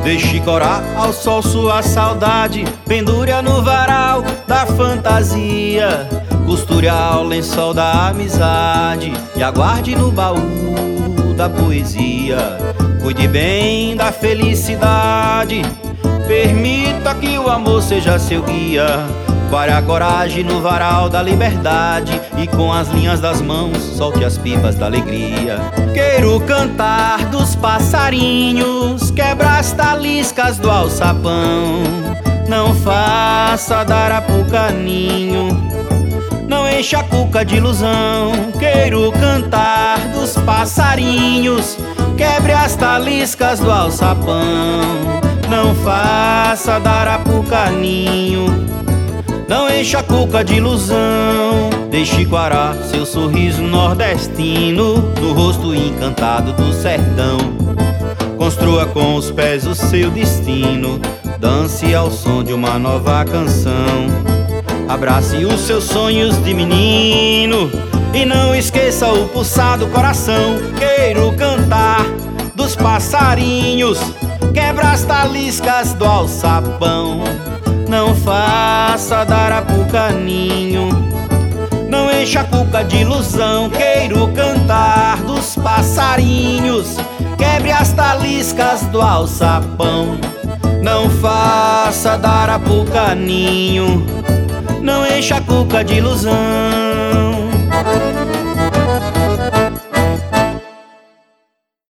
Deixe corar ao sol sua saudade, pendure-a no varal da fantasia, costure ao lençol da amizade e aguarde no baú da poesia. Cuide bem da felicidade, permita que o amor seja seu guia. Pare a coragem no varal da liberdade e com as linhas das mãos solte as pipas da alegria. Queiro cantar dos passarinhos, quebra as taliscas do alçapão. Não faça dar a puca ninho, não encha a cuca de ilusão. Queiro cantar dos passarinhos, quebre as taliscas do alçapão. Não faça dar a puca ninho, não encha a cuca de ilusão. Deixe corar seu sorriso nordestino no rosto encantado do sertão. Construa com os pés o seu destino, dance ao som de uma nova canção. Abrace os seus sonhos de menino e não esqueça o pulsar do coração. Queiro cantar dos passarinhos, quebra as taliscas do alçapão. Não faça dar a puca ninho, não encha a cuca de ilusão. Queiro cantar dos passarinhos, quebre as taliscas do alçapão. Não faça dar a puca ninho, não encha a cuca de ilusão.